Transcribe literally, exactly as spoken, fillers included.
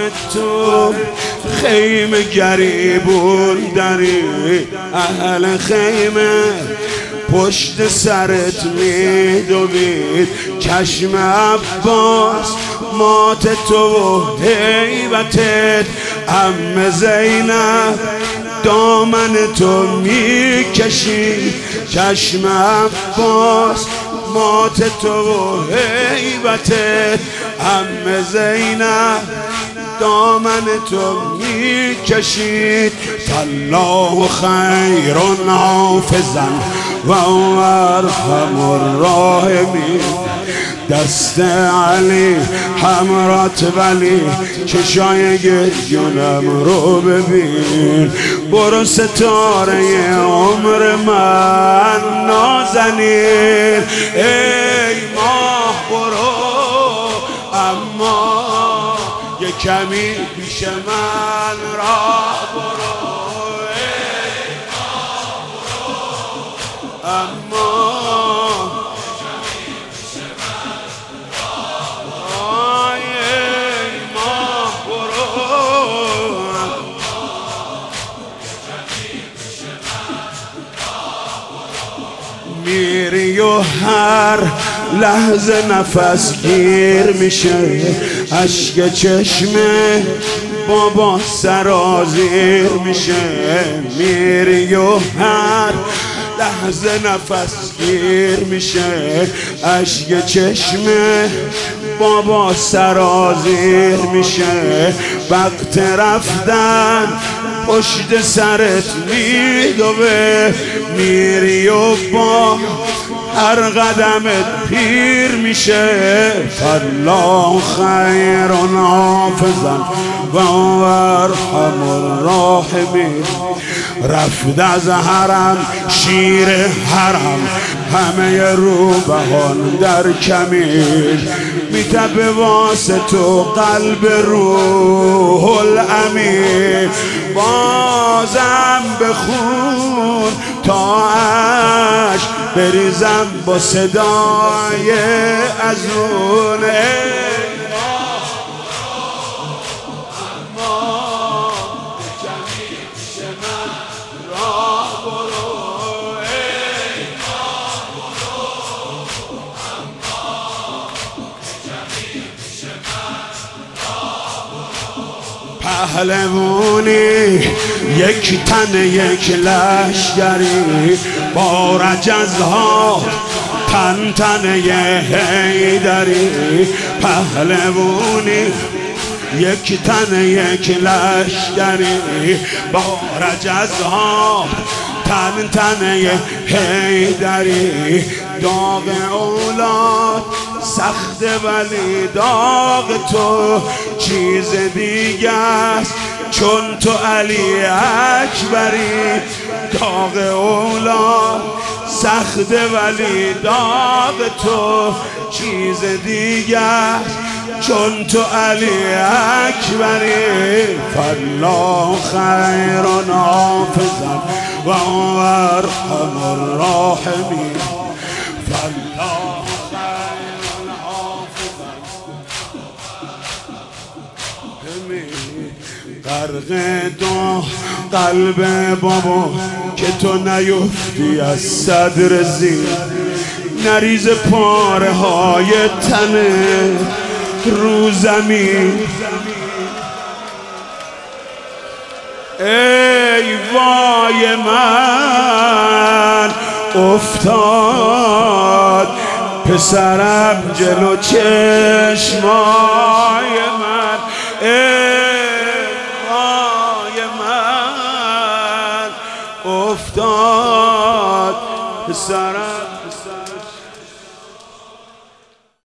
تو خیمه گریبون داری، اهل خیمه پشت سرت میدوید. چشم عباس مات تو و هیبتت، عم زینب دامن تو میکشید. چشم عباس مات تو و هیبتت، عم زینب دامن تو میکشید. فالله خیر حافظا و ارحم الراحمین. دست علی حمرات ولی چشای گریونم رو ببین. برو ستاره عمر من نازنین، ای ماه برو اما یه کمی پیش من راه برو. ای ماه برو اما میری و هر لحظه نفس گیر میشه، اشک چشمه بابا سرازیر میشه. میری و هر لحظه نفس گیر میشه، اشک چشمه بابا سرازیر میشه. وقت رفتن پشت سرت میدوه، میری و با هر قدمت پیر میشه. فالله خیر حافظا و ارحم الراحمین. رفت از حرم شیر حرم، همه روبهان در کمین. میتبه واسه تو قلب روح الامین. بازم بخون تا عشق بریزم با صدای ازون. پهلوانی یک تن یک لشگری، با رجزها تن تن یه هیدری. پهلوانی یک تن یک لشگری، با رجزها تن تن یه هیدری. داغ اولاد سخت ولی داغ تو چیز دیگه است، چون تو علی اکبری. داغ اولاد سخت ولی داغ تو چیز دیگه است، چون تو علی اکبری. فالله خیر حافظا و ارحم الراحمین. فالله غرق دو قلب بابا که تو نیفتی از صدر زیر، نریز پاره های تنه رو زمین. ای وای من افتاد پسرم جلو چشمای من. ای وای من افتاد پسرم